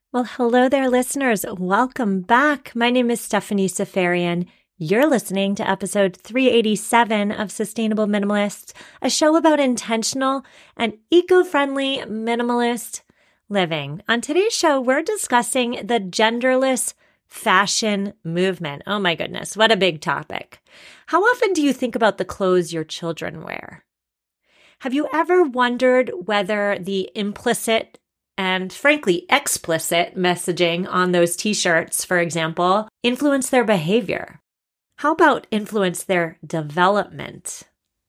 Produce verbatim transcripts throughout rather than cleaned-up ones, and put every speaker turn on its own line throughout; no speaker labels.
Well, hello there, listeners. Welcome back. My name is Stephanie Safarian. You're listening to episode three eighty-seven of Sustainable Minimalists, a show about intentional and eco-friendly minimalist living. On today's show, we're discussing the genderless fashion movement. Oh my goodness, what a big topic. How often do you think about the clothes your children wear? Have you ever wondered whether the implicit and frankly explicit messaging on those t-shirts, for example, influence their behavior? How about influence their development?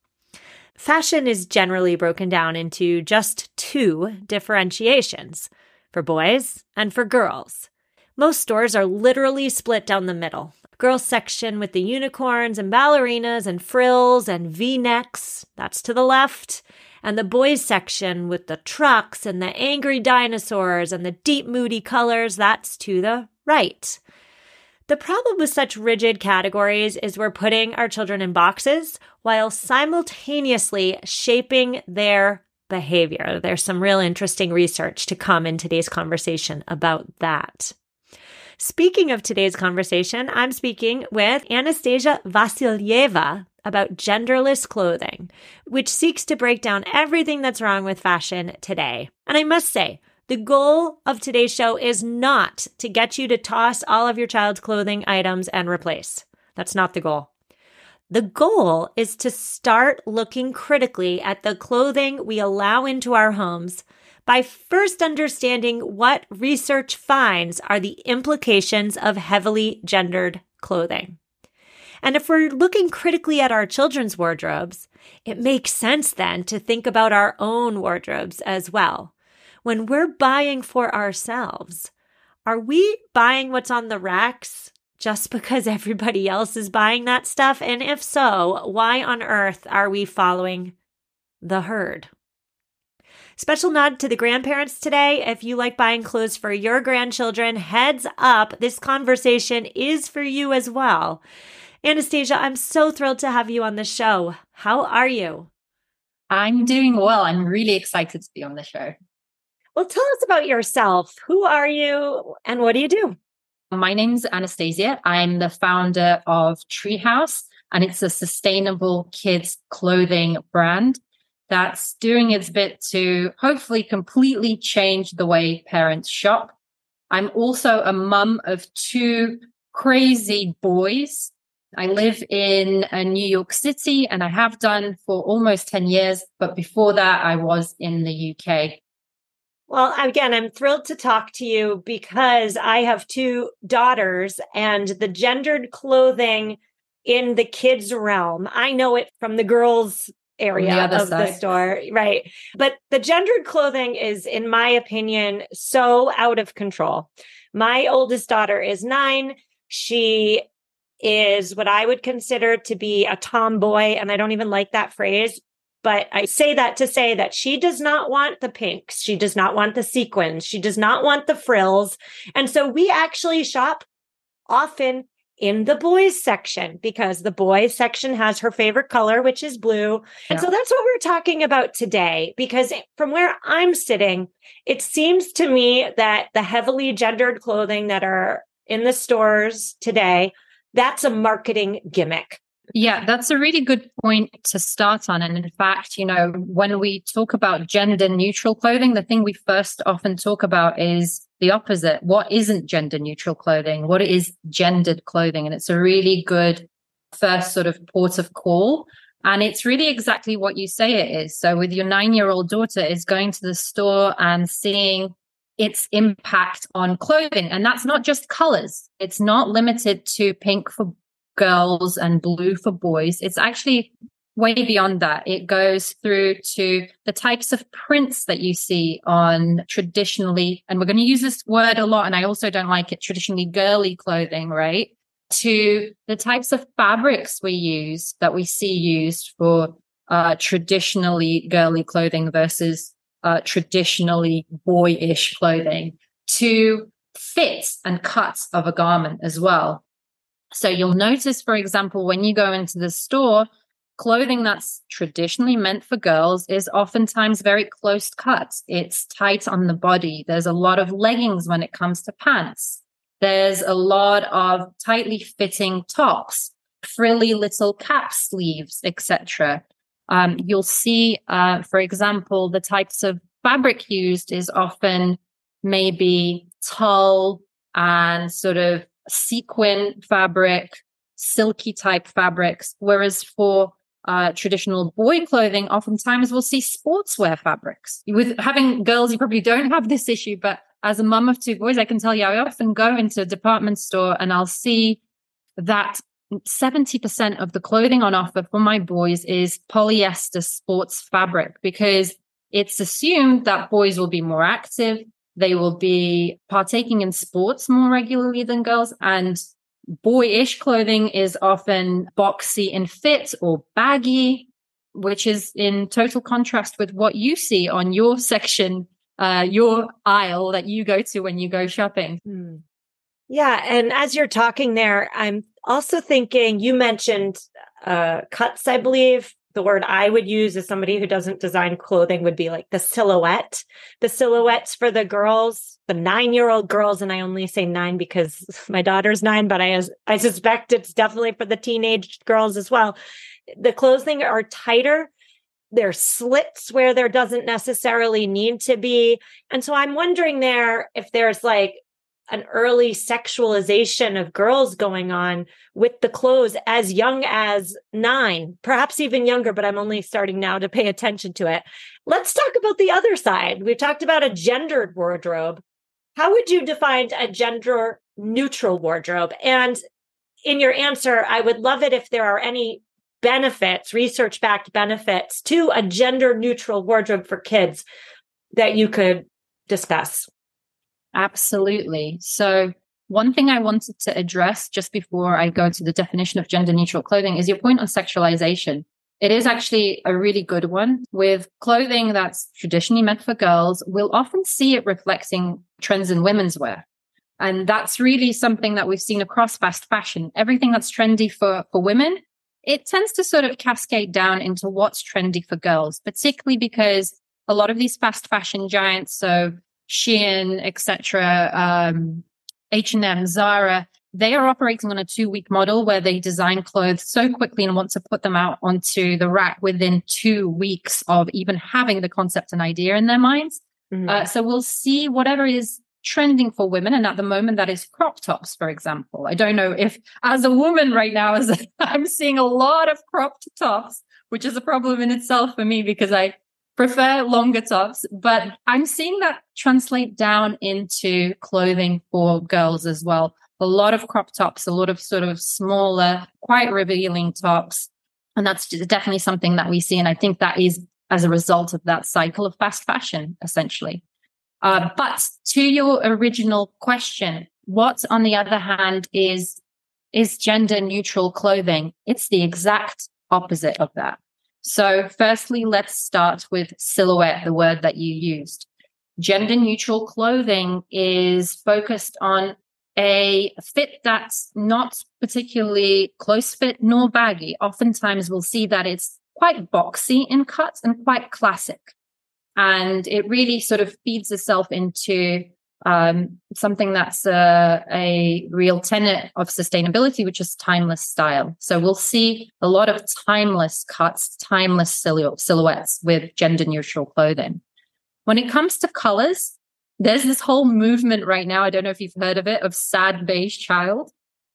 Fashion is generally broken down into just two differentiations, for boys and for girls. Most stores are literally split down the middle. Girls section with the unicorns and ballerinas and frills and V-necks, that's to the left. And the boys section with the trucks and the angry dinosaurs and the deep moody colors, that's to the right. The problem with such rigid categories is we're putting our children in boxes while simultaneously shaping their behavior. There's some real interesting research to come in today's conversation about that. Speaking of today's conversation, I'm speaking with Anastasia Vasilyeva about genderless clothing, which seeks to break down everything that's wrong with fashion today. And I must say, the goal of today's show is not to get you to toss all of your child's clothing items and replace. That's not the goal. The goal is to start looking critically at the clothing we allow into our homes by first understanding what research finds are the implications of heavily gendered clothing. And if we're looking critically at our children's wardrobes, it makes sense then to think about our own wardrobes as well. When we're buying for ourselves, are we buying what's on the racks just because everybody else is buying that stuff? And if so, why on earth are we following the herd? Special nod to the grandparents today. If you like buying clothes for your grandchildren, heads up, this conversation is for you as well. Anastasia, I'm so thrilled to have you on the show. How are you?
I'm doing well. I'm really excited to be on the show.
Well, tell us about yourself. Who are you and what do you do?
My name's Anastasia. I'm the founder of Treehouse, and it's a sustainable kids clothing brand that's doing its bit to hopefully completely change the way parents shop. I'm also a mum of two crazy boys. I live in uh, New York City, and I have done for almost ten years. But before that, I was in the U K.
Well, again, I'm thrilled to talk to you because I have two daughters, and the gendered clothing in the kids' realm, I know it from the girls' area
the
of
side.
the store, right? But the gendered clothing is, in my opinion, so out of control. My oldest daughter is nine. She is what I would consider to be a tomboy, and I don't even like that phrase, but I say that to say that she does not want the pinks. She does not want the sequins. She does not want the frills. And so we actually shop often in the boys section because the boys section has her favorite color, which is blue. And
Yeah.
so that's what we're talking about today, because from where I'm sitting, it seems to me that the heavily gendered clothing that are in the stores today, that's a marketing gimmick.
Yeah, that's a really good point to start on. And in fact, you know, when we talk about gender neutral clothing, the thing we first often talk about is the opposite. What isn't gender neutral clothing? What is gendered clothing? And it's a really good first sort of port of call. And it's really exactly what you say it is. So with your nine-year-old daughter is going to the store and seeing its impact on clothing. And that's not just colors. It's not limited to pink for girls and blue for boys. It's actually way beyond that. It goes through to the types of prints that you see on traditionally, and we're going to use this word a lot, and I also don't like it, traditionally girly clothing, right? To the types of fabrics we use that we see used for uh, traditionally girly clothing versus uh, traditionally boyish clothing, to fits and cuts of a garment as well. So you'll notice, for example, when you go into the store, clothing that's traditionally meant for girls is oftentimes very close cut. It's tight on the body. There's a lot of leggings when it comes to pants. There's a lot of tightly fitting tops, frilly little cap sleeves, et cetera. Um, you'll see, uh, for example, the types of fabric used is often maybe tulle and sort of sequin fabric, silky type fabrics, whereas for uh, traditional boy clothing, oftentimes we'll see sportswear fabrics. With having girls, you probably don't have this issue, but as a mum of two boys, I can tell you, I often go into a department store and I'll see that seventy percent of the clothing on offer for my boys is polyester sports fabric, because it's assumed that boys will be more active. They will be partaking in sports more regularly than girls. And boyish clothing is often boxy in fit or baggy, which is in total contrast with what you see on your section, uh, your aisle that you go to when you go shopping.
Hmm. Yeah. And as you're talking there, I'm also thinking, you mentioned uh, cuts, I believe. The word I would use as somebody who doesn't design clothing would be like the silhouette. The silhouettes for the girls, the nine-year-old girls, and I only say nine because my daughter's nine, but I I suspect it's definitely for the teenage girls as well. The clothing are tighter. There's slits where there doesn't necessarily need to be. And so I'm wondering there if there's like an early sexualization of girls going on with the clothes as young as nine, perhaps even younger, but I'm only starting now to pay attention to it. Let's talk about the other side. We've talked about a gendered wardrobe. How would you define a gender neutral wardrobe? And in your answer, I would love it if there are any benefits, research-backed benefits to a gender neutral wardrobe for kids that you could discuss.
Absolutely. So one thing I wanted to address just before I go to the definition of gender neutral clothing is your point on sexualization. It is actually a really good one. With clothing that's traditionally meant for girls, we'll often see it reflecting trends in women's wear. And that's really something that we've seen across fast fashion. Everything that's trendy for, for women, it tends to sort of cascade down into what's trendy for girls, particularly because a lot of these fast fashion giants, so Shein, et cetera, um, H and M, Zara, they are operating on a two-week model where they design clothes so quickly and want to put them out onto the rack within two weeks of even having the concept and idea in their minds. Mm-hmm. Uh, so we'll see whatever is trending for women. And at the moment, that is crop tops, for example. I don't know if as a woman right now, as I'm seeing a lot of cropped tops, which is a problem in itself for me because I prefer longer tops, but I'm seeing that translate down into clothing for girls as well. A lot of crop tops, a lot of sort of smaller, quite revealing tops. And that's definitely something that we see. And I think that is as a result of that cycle of fast fashion, essentially. Uh, but to your original question, what, on the other hand, is, is gender neutral clothing? It's the exact opposite of that. So firstly, let's start with silhouette, the word that you used. Gender neutral clothing is focused on a fit that's not particularly close fit nor baggy. Oftentimes we'll see that it's quite boxy in cut and quite classic. And it really sort of feeds itself into um, something that's a, a real tenet of sustainability, which is timeless style. So we'll see a lot of timeless cuts, timeless silhou- silhouettes with gender neutral clothing. When it comes to colors, there's this whole movement right now. I don't know if you've heard of it, of sad beige child.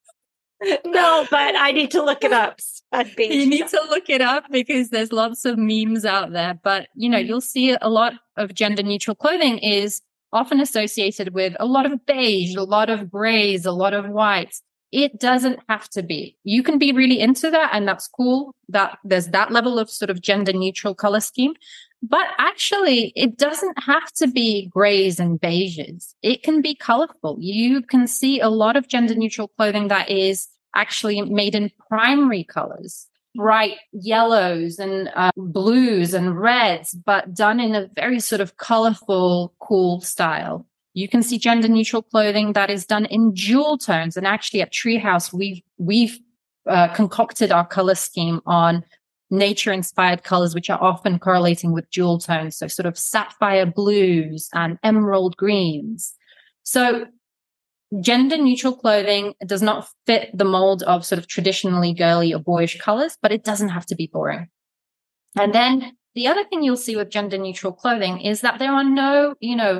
No, but I need to look it up. Sad beige.
You need to look it up because there's lots of memes out there. But, you know, you'll see a lot of gender neutral clothing is often associated with a lot of beige, a lot of grays, a lot of whites. It doesn't have to be. You can be really into that, and that's cool that there's that level of sort of gender neutral color scheme. But actually, it doesn't have to be grays and beiges. It can be colorful. You can see a lot of gender neutral clothing that is actually made in primary colors, bright yellows and uh, blues and reds, but done in a very sort of colorful, cool style. You can see gender neutral clothing that is done in jewel tones. And actually at Treehouse, we've, we've uh, concocted our color scheme on nature-inspired colors, which are often correlating with jewel tones. So sort of sapphire blues and emerald greens. So gender-neutral clothing does not fit the mold of sort of traditionally girly or boyish colors, but it doesn't have to be boring. And then the other thing you'll see with gender-neutral clothing is that there are no, you know,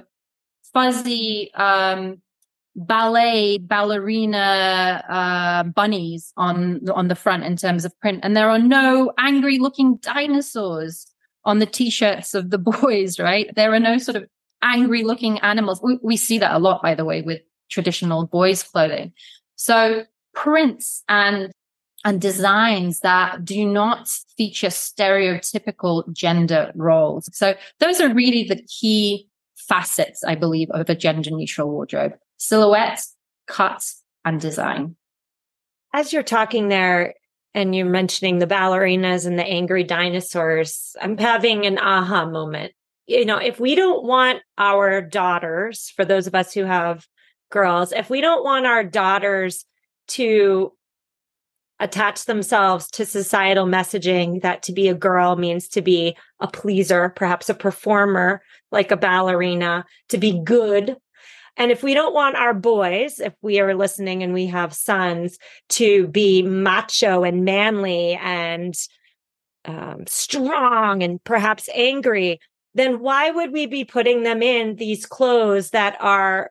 fuzzy um, ballet ballerina uh, bunnies on on the front in terms of print, and there are no angry-looking dinosaurs on the t-shirts of the boys. Right? There are no sort of angry-looking animals. We, we see that a lot, by the way, with traditional boys' clothing. So prints and and designs that do not feature stereotypical gender roles. So those are really the key facets, I believe, of a gender-neutral wardrobe: silhouette, cut, and design.
As you're talking there and you're mentioning the ballerinas and the angry dinosaurs, I'm having an aha moment. You know, if we don't want our daughters, for those of us who have girls, if we don't want our daughters to attach themselves to societal messaging that to be a girl means to be a pleaser, perhaps a performer like a ballerina, to be good. And if we don't want our boys, if we are listening and we have sons, to be macho and manly and um, strong and perhaps angry, then why would we be putting them in these clothes that are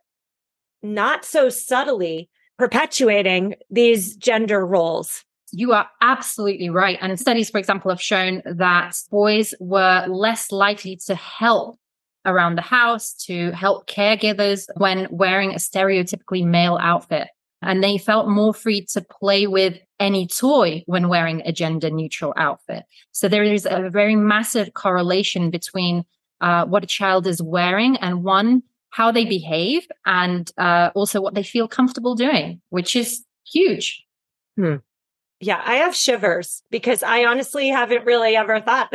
not so subtly perpetuating these gender roles?
You are absolutely right. And studies, for example, have shown that boys were less likely to help around the house, to help caregivers when wearing a stereotypically male outfit. And they felt more free to play with any toy when wearing a gender neutral outfit. So there is a very massive correlation between uh, what a child is wearing and one, how they behave, and uh, also what they feel comfortable doing, which is huge.
Hmm. Yeah, I have shivers because I honestly haven't really ever thought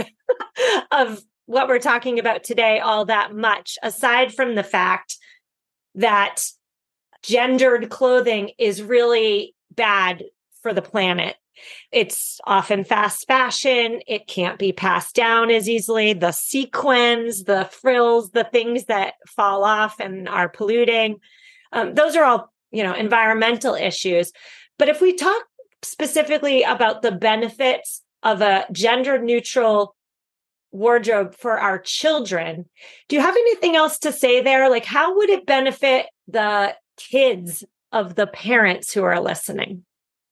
of what we're talking about today all that much, aside from the fact that gendered clothing is really bad for the planet. It's often fast fashion. It can't be passed down as easily. The sequins, the frills, the things that fall off and are polluting. Um, those are all, you know, environmental issues. But if we talk specifically about the benefits of a gender neutral wardrobe for our children, do you have anything else to say there? Like, how would it benefit the kids of the parents who are listening?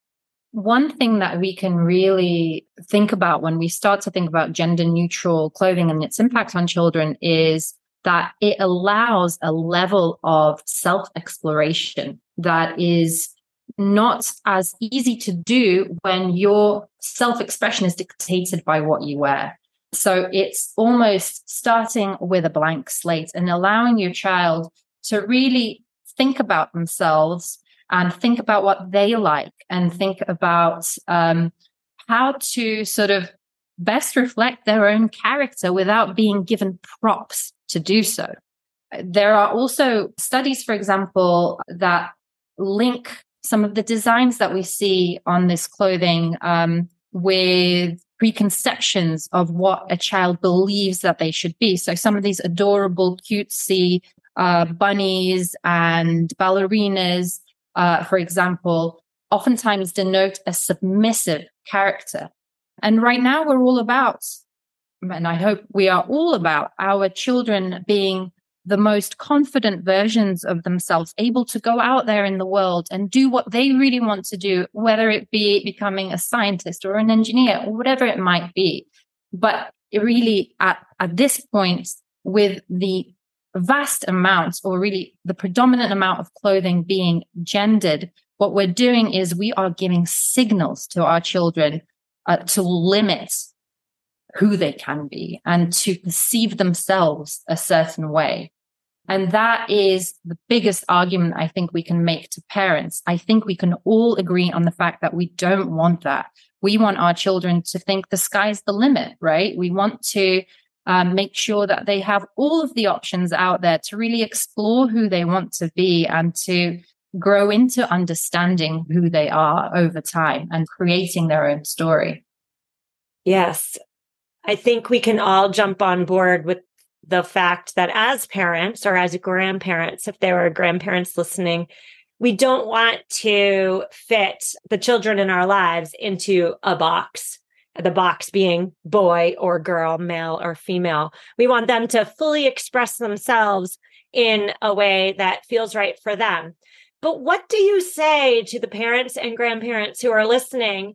One thing that we can really think about when we start to think about gender neutral clothing and its impact on children is that it allows a level of self-exploration that is not as easy to do when your self-expression is dictated by what you wear. So it's almost starting with a blank slate and allowing your child to really think about themselves and think about what they like and think about um, how to sort of best reflect their own character without being given props to do so. There are also studies, for example, that link some of the designs that we see on this clothing um, with preconceptions of what a child believes that they should be. So some of these adorable, cutesy uh, bunnies and ballerinas, uh, for example, oftentimes denote a submissive character. And right now we're all about, and I hope we are all about, our children being the most confident versions of themselves, able to go out there in the world and do what they really want to do, whether it be becoming a scientist or an engineer or whatever it might be. But it really, at, at this point, with the vast amounts, or really the predominant amount of clothing being gendered, what we're doing is we are giving signals to our children uh, to limit who they can be and to perceive themselves a certain way. And that is the biggest argument I think we can make to parents. I think we can all agree on the fact that we don't want that. We want our children to think the sky's the limit, right? We want to um, make sure that they have all of the options out there to really explore who they want to be and to grow into understanding who they are over time and creating their own story.
Yes. I think we can all jump on board with the fact that as parents or as grandparents, if there are grandparents listening, we don't want to fit the children in our lives into a box, the box being boy or girl, male or female. We want them to fully express themselves in a way that feels right for them. But what do you say to the parents and grandparents who are listening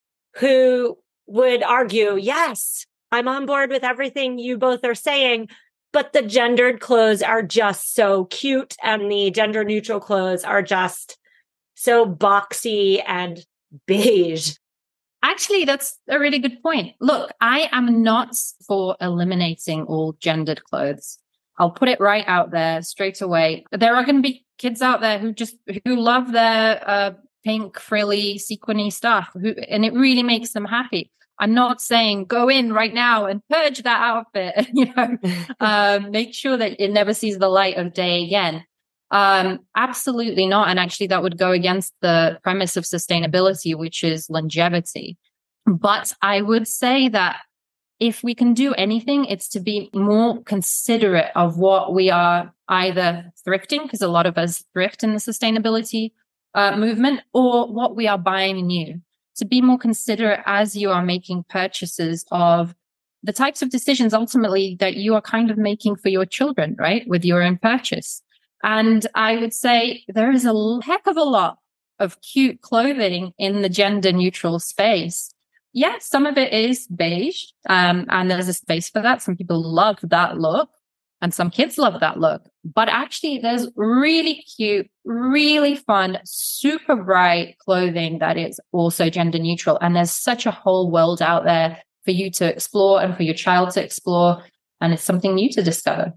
who would argue, yes, I'm on board with everything you both are saying, but the gendered clothes are just so cute and the gender neutral clothes are just so boxy and beige?
Actually, that's a really good point. Look, I am not for eliminating all gendered clothes. I'll put it right out there straight away. There are going to be kids out there who just, who love their uh, pink, frilly, sequiny stuff, who, and it really makes them happy. I'm not saying go in right now and purge that outfit, you know, um, make sure that it never sees the light of day again. Um, absolutely not. And actually that would go against the premise of sustainability, which is longevity. But I would say that if we can do anything, it's to be more considerate of what we are either thrifting, because a lot of us thrift in the sustainability uh, movement, or what we are buying new. To be more considerate as you are making purchases of the types of decisions ultimately that you are kind of making for your children, right? With your own purchase. And I would say there is a heck of a lot of cute clothing in the gender neutral space. Yes, some of it is beige, um, and there's a space for that. Some people love that look, and some kids love that look. But actually, there's really cute, really fun, super bright clothing that is also gender neutral. And there's such a whole world out there for you to explore and for your child to explore. And it's something new to discover.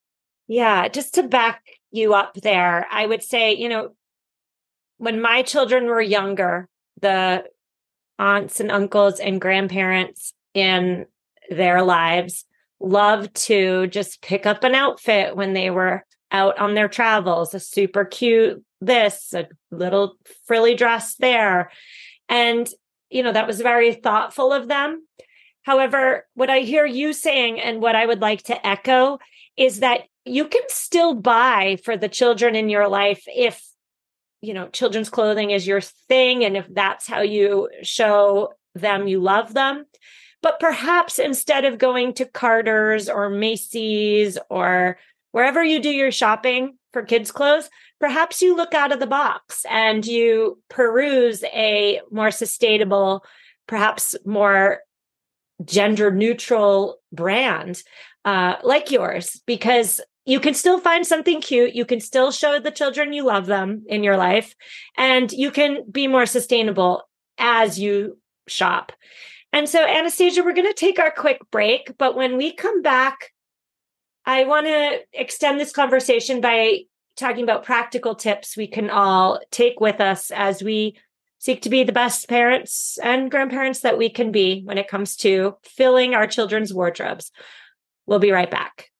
Yeah, just to back you up there, I would say, you know, when my children were younger, the aunts and uncles and grandparents in their lives loved to just pick up an outfit when they were out on their travels, a super cute this, a little frilly dress there. And, you know, that was very thoughtful of them. However, what I hear you saying and what I would like to echo is that you can still buy for the children in your life if, you know, children's clothing is your thing, and if that's how you show them you love them. But perhaps instead of going to Carter's or Macy's or wherever you do your shopping for kids' clothes, perhaps you look out of the box and you peruse a more sustainable, perhaps more gender neutral brand uh, like yours, because you can still find something cute. You can still show the children you love them in your life, and you can be more sustainable as you shop. And so, Anastasia, we're going to take our quick break, but when we come back, I want to extend this conversation by talking about practical tips we can all take with us as we seek to be the best parents and grandparents that we can be when it comes to filling our children's wardrobes. We'll be right back.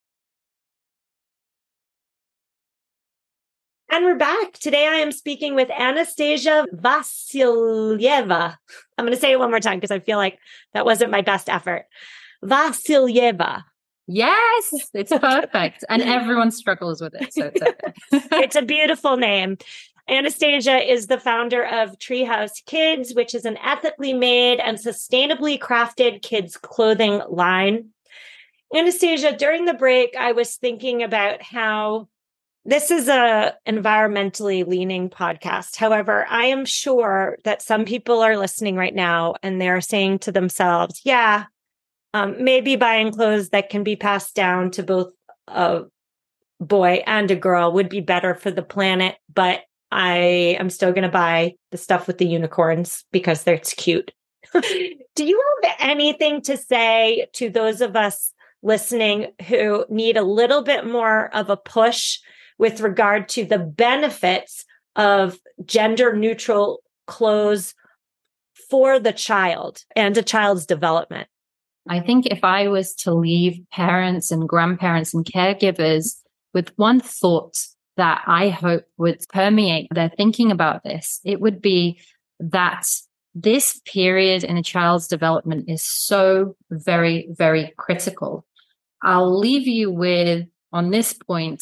And we're back. Today I am speaking with Anastasia Vasilyeva. I'm going to say it one more time because I feel like that wasn't my best effort. Vasilyeva.
Yes, it's perfect. And everyone struggles with it. So it's okay.
It's a beautiful name. Anastasia is the founder of Treehouse Kids, which is an ethically made and sustainably crafted kids clothing line. Anastasia, during the break, I was thinking about how this is a environmentally leaning podcast. However, I am sure that some people are listening right now and they're saying to themselves, yeah, um, maybe buying clothes that can be passed down to both a boy and a girl would be better for the planet, but I am still going to buy the stuff with the unicorns because it's cute. Do you have anything to say to those of us listening who need a little bit more of a push with regard to the benefits of gender neutral clothes for the child and a child's development?
I think if I was to leave parents and grandparents and caregivers with one thought that I hope would permeate their thinking about this, it would be that this period in a child's development is so very, very critical. I'll leave you with, on this point,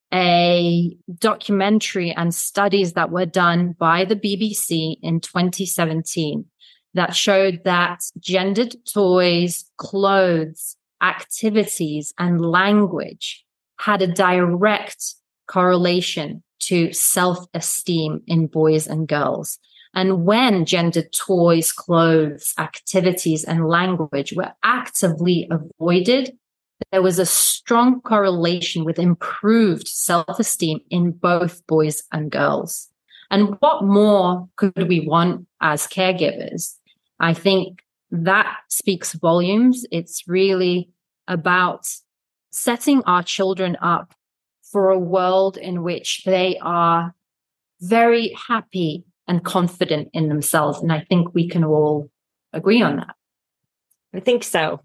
a documentary and studies that were done by the B B C in twenty seventeen that showed that gendered toys, clothes, activities, and language had a direct correlation to self-esteem in boys and girls. And when gendered toys, clothes, activities, and language were actively avoided, there was a strong correlation with improved self-esteem in both boys and girls. And what more could we want as caregivers? I think that speaks volumes. It's really about setting our children up for a world in which they are very happy and confident in themselves. And I think we can all agree on that.
I think so.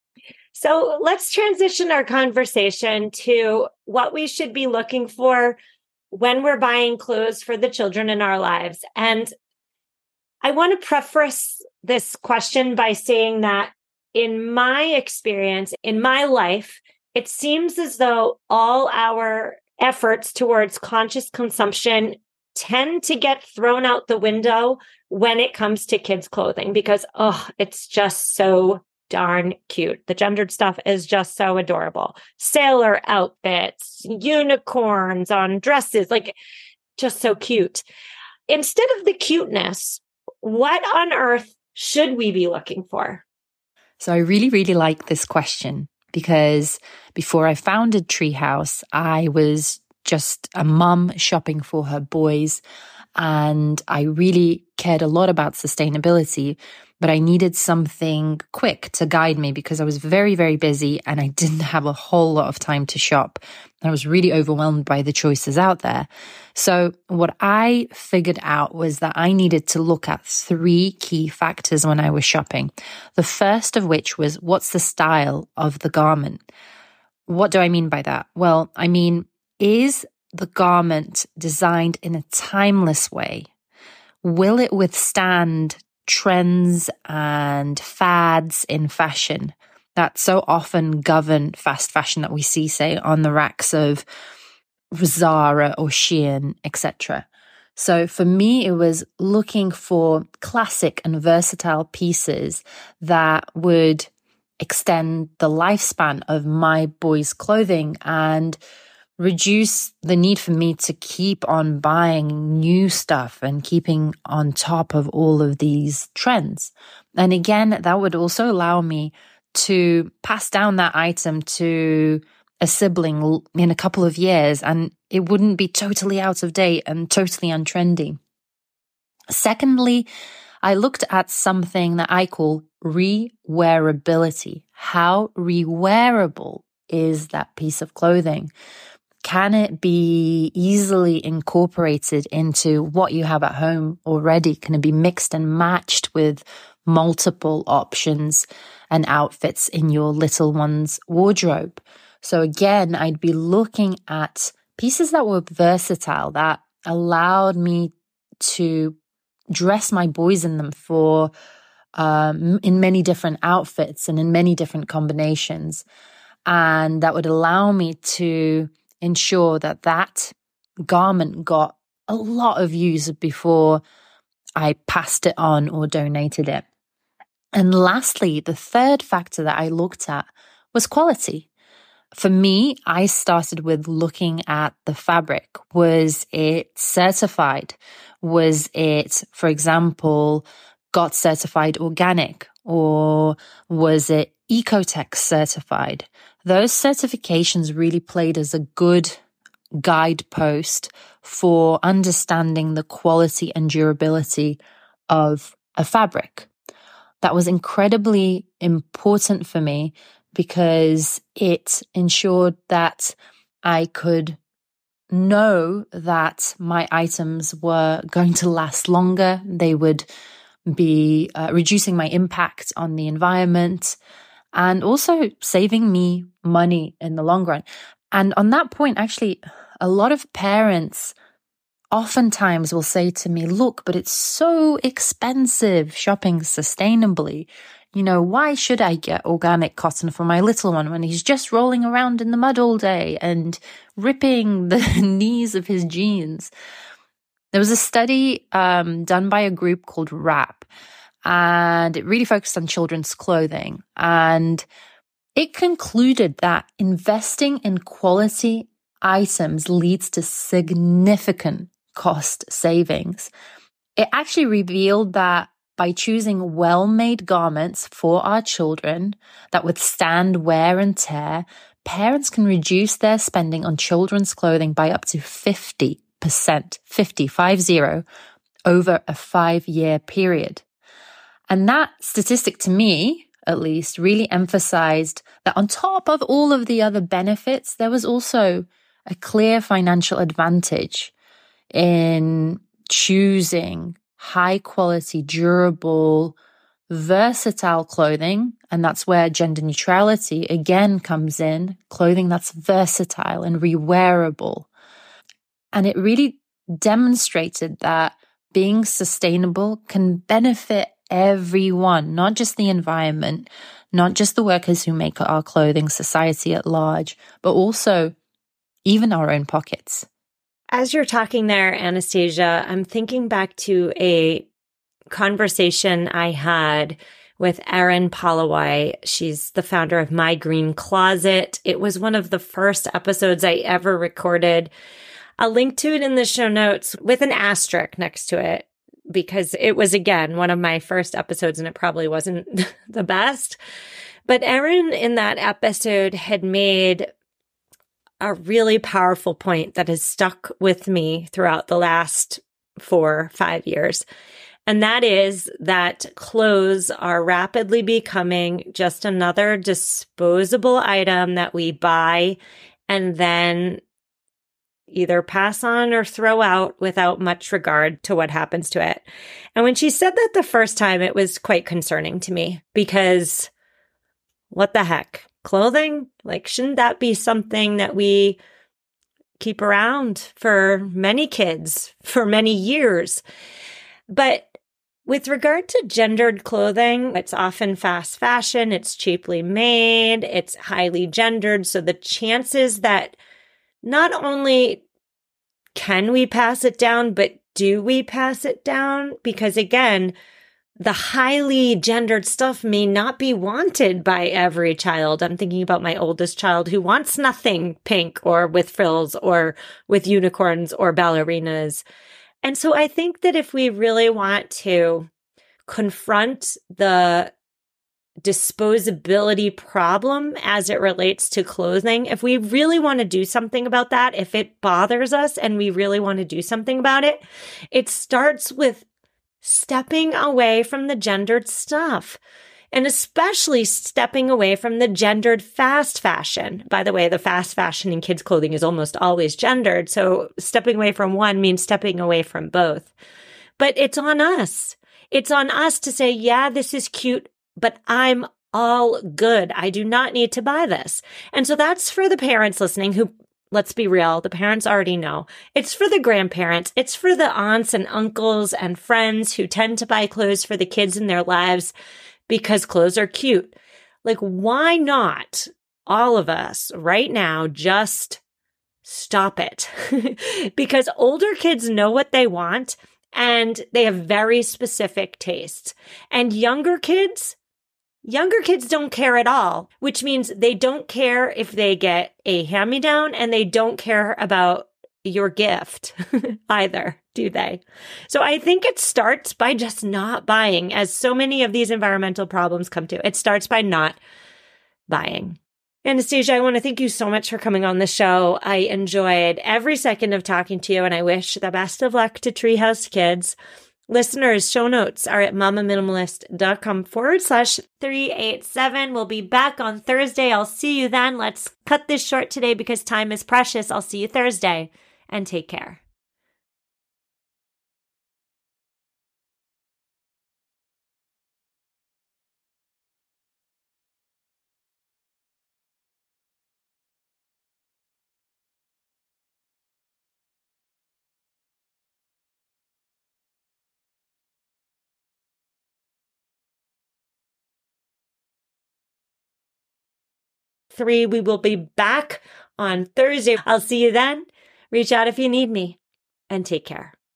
So let's transition our conversation to what we should be looking for when we're buying clothes for the children in our lives. And I want to preface this question by saying that in my experience, in my life, it seems as though all our efforts towards conscious consumption tend to get thrown out the window when it comes to kids' clothing because, oh, it's just so darn cute. The gendered stuff is just so adorable. Sailor outfits, unicorns on dresses, like just so cute. Instead of the cuteness, what on earth should we be looking for?
So I really, really like this question because before I founded Treehouse, I was just a mum shopping for her boys. And I really cared a lot about sustainability, but I needed something quick to guide me because I was very, very busy and I didn't have a whole lot of time to shop. I was really overwhelmed by the choices out there. So what I figured out was that I needed to look at three key factors when I was shopping. The first of which was, what's the style of the garment? What do I mean by that? Well, I mean, is the garment designed in a timeless way? Will it withstand trends and fads in fashion that so often govern fast fashion that we see, say, on the racks of Zara or Shein, et cetera? So for me, it was looking for classic and versatile pieces that would extend the lifespan of my boys' clothing and reduce the need for me to keep on buying new stuff and keeping on top of all of these trends. And again, that would also allow me to pass down that item to a sibling in a couple of years, and it wouldn't be totally out of date and totally untrendy. Secondly, I looked at something that I call re-wearability. How re-wearable is that piece of clothing? Can it be easily incorporated into what you have at home already? Can it be mixed and matched with multiple options and outfits in your little one's wardrobe? So again, I'd be looking at pieces that were versatile, that allowed me to dress my boys in them for um, in many different outfits and in many different combinations. And that would allow me to ensure that that garment got a lot of use before I passed it on or donated it. And lastly, the third factor that I looked at was quality. For me, I started with looking at the fabric. Was it certified? Was it, for example, got certified organic? Or was it Ecotex certified? Those certifications really played as a good guidepost for understanding the quality and durability of a fabric. That was incredibly important for me because it ensured that I could know that my items were going to last longer. They would be uh, reducing my impact on the environment and also saving me money in the long run. And on that point, actually, a lot of parents oftentimes will say to me, look, but it's so expensive shopping sustainably. You know, why should I get organic cotton for my little one when he's just rolling around in the mud all day and ripping the knees of his jeans? There was a study um, done by a group called WRAP, and it really focused on children's clothing. And it concluded that investing in quality items leads to significant cost savings. It actually revealed that by choosing well-made garments for our children that withstand wear and tear, parents can reduce their spending on children's clothing by up to fifty percent, fifty, five zero, over a five-year period. And that statistic, to me, at least, really emphasized that on top of all of the other benefits, there was also a clear financial advantage in choosing high quality, durable, versatile clothing. And that's where gender neutrality again comes in, clothing that's versatile and rewearable. And it really demonstrated that being sustainable can benefit everyone, not just the environment, not just the workers who make our clothing, society at large, but also even our own pockets.
As you're talking there, Anastasia, I'm thinking back to a conversation I had with Erin Polloway. She's the founder of My Green Closet. It was one of the first episodes I ever recorded. I'll link to it in the show notes with an asterisk next to it, because it was, again, one of my first episodes and it probably wasn't the best. But Erin in that episode had made a really powerful point that has stuck with me throughout the last four, five years. And that is that clothes are rapidly becoming just another disposable item that we buy and then either pass on or throw out without much regard to what happens to it. And when she said that the first time, it was quite concerning to me, because what the heck? Clothing? Like, shouldn't that be something that we keep around for many kids for many years? But with regard to gendered clothing, it's often fast fashion, it's cheaply made, it's highly gendered. So the chances that not only can we pass it down, but do we pass it down? Because again, the highly gendered stuff may not be wanted by every child. I'm thinking about my oldest child who wants nothing pink or with frills or with unicorns or ballerinas. And so I think that if we really want to confront the disposability problem as it relates to clothing, if we really want to do something about that, if it bothers us and we really want to do something about it, it starts with stepping away from the gendered stuff, and especially stepping away from the gendered fast fashion. By the way, the fast fashion in kids' clothing is almost always gendered. So stepping away from one means stepping away from both. But it's on us. It's on us to say, yeah, this is cute, but I'm all good. I do not need to buy this. And so that's for the parents listening who, let's be real, the parents already know. It's for the grandparents. It's for the aunts and uncles and friends who tend to buy clothes for the kids in their lives because clothes are cute. Like, why not all of us right now just stop it? Because older kids know what they want and they have very specific tastes. And younger kids, Younger kids don't care at all, which means they don't care if they get a hand-me-down and they don't care about your gift either, do they? So I think it starts by just not buying, as so many of these environmental problems come to. It starts by not buying. Anastasia, I want to thank you so much for coming on the show. I enjoyed every second of talking to you, and I wish the best of luck to Treehouse Kids. Listeners, show notes are at mamaminimalist.com forward slash 387. We'll be back on Thursday. I'll see you then. Let's cut this short today because time is precious. I'll see you Thursday, and take care. three. We will be back on Thursday. I'll see you then. Reach out if you need me, and take care.